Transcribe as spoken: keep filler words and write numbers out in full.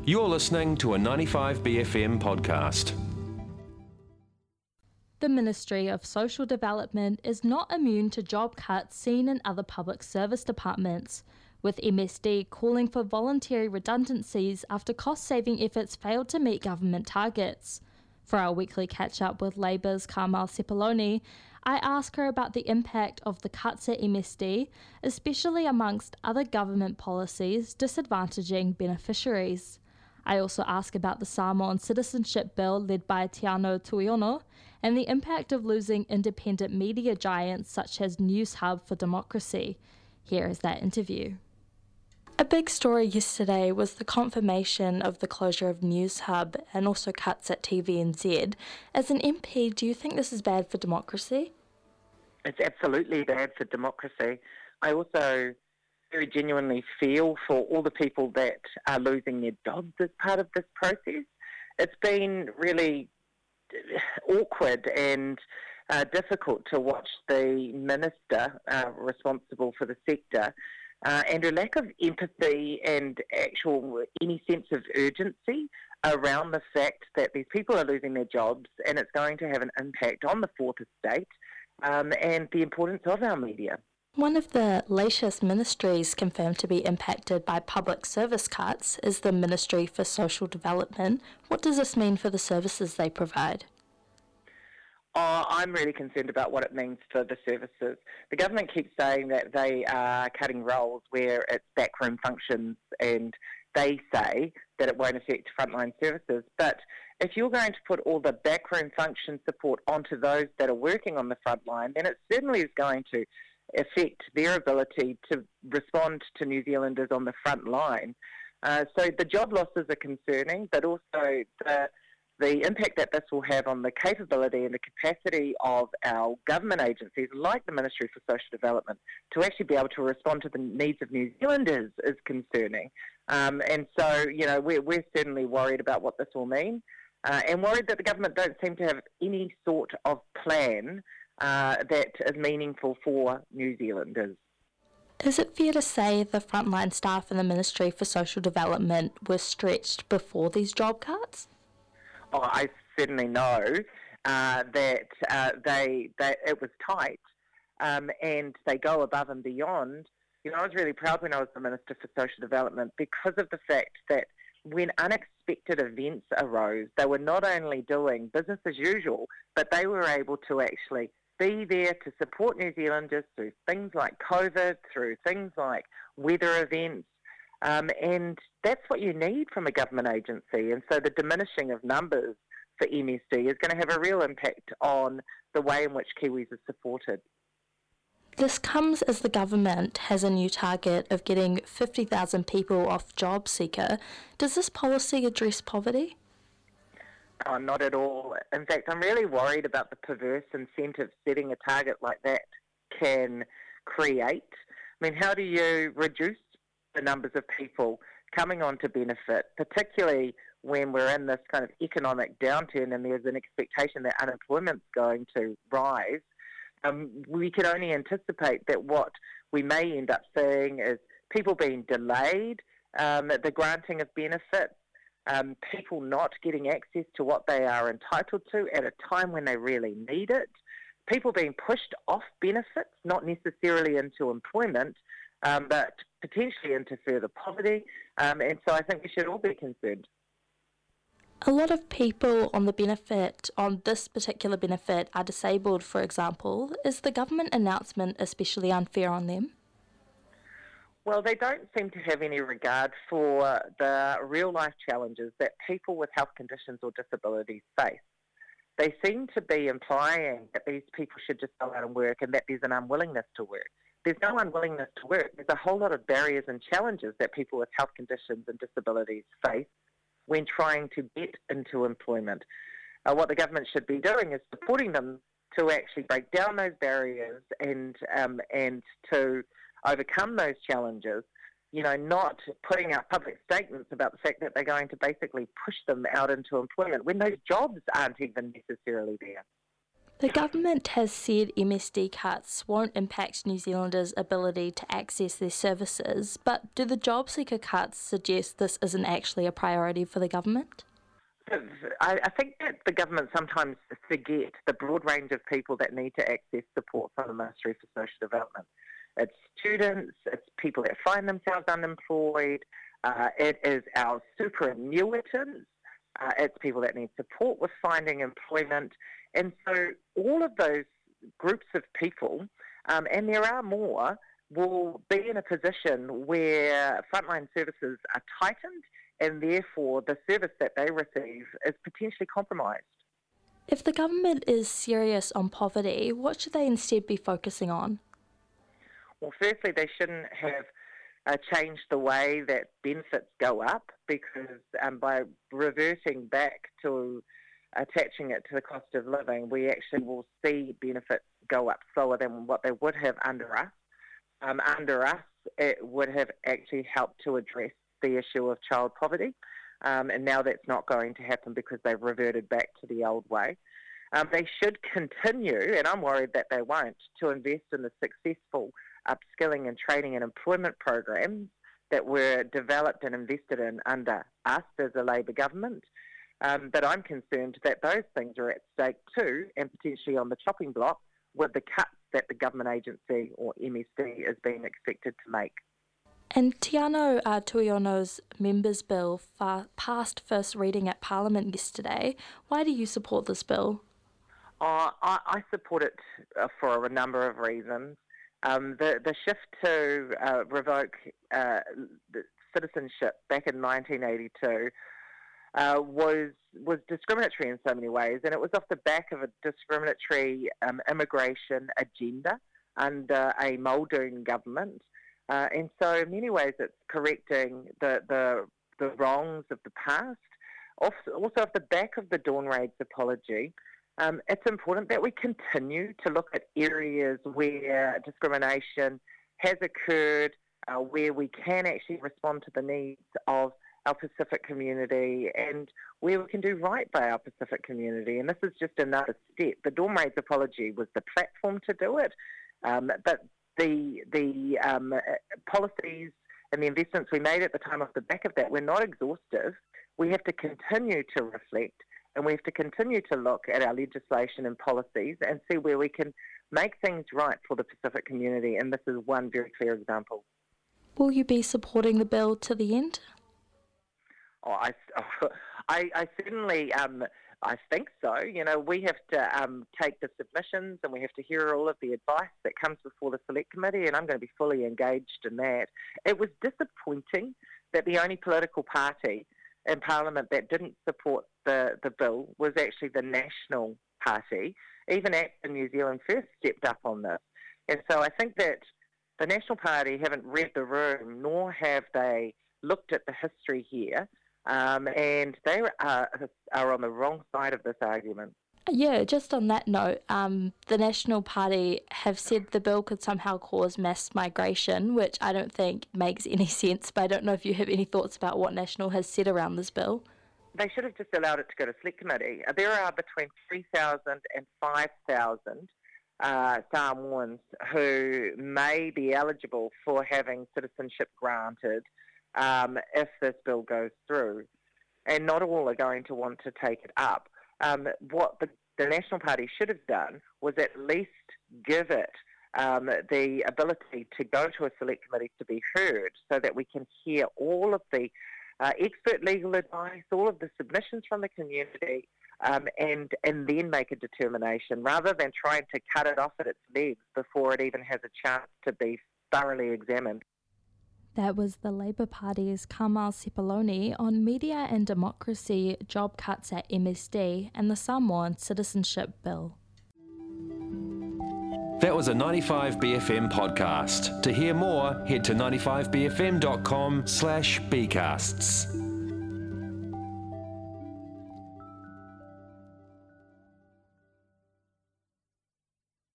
You're listening to a ninety-five B F M podcast. The Ministry of Social Development is not immune to job cuts seen in other public service departments, with M S D calling for voluntary redundancies after cost-saving efforts failed to meet government targets. For our weekly catch-up with Labour's Carmel Sepuloni, I ask her about the impact of the cuts at M S D, especially amongst other government policies disadvantaging beneficiaries. I also ask about the Samoan citizenship bill led by Tiano Tuiono and the impact of losing independent media giants such as News Hub for Democracy. Here is that interview. A big story yesterday was the confirmation of the closure of News Hub and also cuts at T V N Z. As an M P, do you think this is bad for democracy? It's absolutely bad for democracy. I also very genuinely feel for all the people that are losing their jobs as part of this process. It's been really awkward and uh, difficult to watch the minister uh, responsible for the sector uh, and a lack of empathy and actual any sense of urgency around the fact that these people are losing their jobs and it's going to have an impact on the fourth estate um, and the importance of our media. One of the latest ministries confirmed to be impacted by public service cuts is the Ministry for Social Development. What does this mean for the services they provide? Oh, I'm really concerned about what it means for the services. The government keeps saying that they are cutting roles where it's backroom functions and they say that it won't affect frontline services. But if you're going to put all the backroom function support onto those that are working on the front line, then it certainly is going to affect their ability to respond to New Zealanders on the front line. Uh, so the job losses are concerning, but also the, the impact that this will have on the capability and the capacity of our government agencies, like the Ministry for Social Development, to actually be able to respond to the needs of New Zealanders is concerning. Um, and so, you know, we're, we're certainly worried about what this will mean uh, and worried that the government don't seem to have any sort of plan Uh, that is meaningful for New Zealanders. Is it fair to say the frontline staff in the Ministry for Social Development were stretched before these job cuts? Oh, I certainly know uh, that uh, they, they it was tight um, and they go above and beyond. You know, I was really proud when I was the Minister for Social Development because of the fact that when unexpected events arose, they were not only doing business as usual, but they were able to actually be there to support New Zealanders through things like COVID, through things like weather events, um, and that's what you need from a government agency. And so the diminishing of numbers for M S D is going to have a real impact on the way in which Kiwis are supported. This comes as the government has a new target of getting fifty thousand people off JobSeeker. Does this policy address poverty? Oh, not at all. In fact, I'm really worried about the perverse incentive setting a target like that can create. I mean, how do you reduce the numbers of people coming on to benefit, particularly when we're in this kind of economic downturn and there's an expectation that unemployment's going to rise? Um, we can only anticipate that what we may end up seeing is people being delayed, um, the granting of benefits, Um, people not getting access to what they are entitled to at a time when they really need it, people being pushed off benefits, not necessarily into employment, um, but potentially into further poverty, um, and so I think we should all be concerned. A lot of people on the benefit, on this particular benefit, are disabled, for example. Is the government announcement especially unfair on them? Well, they don't seem to have any regard for the real-life challenges that people with health conditions or disabilities face. They seem to be implying that these people should just go out and work and that there's an unwillingness to work. There's no unwillingness to work. There's a whole lot of barriers and challenges that people with health conditions and disabilities face when trying to get into employment. Uh, what the government should be doing is supporting them to actually break down those barriers and um, and to overcome those challenges, you know, not putting out public statements about the fact that they're going to basically push them out into employment when those jobs aren't even necessarily there. The government has said M S D cuts won't impact New Zealanders' ability to access their services, but do the job seeker cuts suggest this isn't actually a priority for the government? I, I think that the government sometimes forget the broad range of people that need to access support from the Ministry for Social Development. It's students, it's people that find themselves unemployed, uh, it is our superannuitants, uh, it's people that need support with finding employment. And so all of those groups of people, um, and there are more, will be in a position where frontline services are tightened and therefore the service that they receive is potentially compromised. If the government is serious on poverty, what should they instead be focusing on? Well, firstly, they shouldn't have uh, changed the way that benefits go up, because um, by reverting back to attaching it to the cost of living, we actually will see benefits go up slower than what they would have under us. Um, under us, it would have actually helped to address the issue of child poverty, um, and now that's not going to happen because they've reverted back to the old way. Um, they should continue, and I'm worried that they won't, to invest in the successful upskilling and training and employment programs that were developed and invested in under us as a Labour government. Um, but I'm concerned that those things are at stake too, and potentially on the chopping block with the cuts that the government agency, or M S D, is being expected to make. And Te Anau uh, Tuiono's Members' Bill fa- passed first reading at Parliament yesterday. Why do you support this bill? Uh, I, I support it uh, for a number of reasons. Um, the, the shift to uh, revoke uh, citizenship back in nineteen eighty-two uh, was was discriminatory in so many ways, and it was off the back of a discriminatory um, immigration agenda under a Muldoon government. Uh, and so in many ways it's correcting the, the, the wrongs of the past. Also, also off the back of the Dawn Raids apology, Um, it's important that we continue to look at areas where discrimination has occurred, uh, where we can actually respond to the needs of our Pacific community and where we can do right by our Pacific community. And this is just another step. The Dawn Raids apology was the platform to do it, um, but the, the um, policies and the investments we made at the time off the back of that were not exhaustive. We have to continue to reflect, and we have to continue to look at our legislation and policies and see where we can make things right for the Pacific community, and this is one very clear example. Will you be supporting the bill to the end? Oh, I, I, I certainly um, I think so. You know, we have to um, take the submissions and we have to hear all of the advice that comes before the Select Committee, and I'm going to be fully engaged in that. It was disappointing that the only political party in Parliament that didn't support the, the bill was actually the National Party. Even Action New Zealand First stepped up on this. And so I think that the National Party haven't read the room, nor have they looked at the history here, um, and they are, are on the wrong side of this argument. Yeah, just on that note, um, the National Party have said the bill could somehow cause mass migration, which I don't think makes any sense, but I don't know if you have any thoughts about what National has said around this bill. They should have just allowed it to go to Select Committee. There are between three thousand and five thousand uh, Samoans who may be eligible for having citizenship granted um, if this bill goes through, and not all are going to want to take it up. Um, what the, the National Party should have done was at least give it um, the ability to go to a Select Committee to be heard, so that we can hear all of the uh, expert legal advice, all of the submissions from the community, um, and, and then make a determination, rather than trying to cut it off at its legs before it even has a chance to be thoroughly examined. That was the Labour Party's Kamal Sepuloni on media and democracy, job cuts at M S D and the Samoan Citizenship Bill. That was a ninety-five B F M podcast. To hear more, head to ninety-five b f m dot com slash b casts.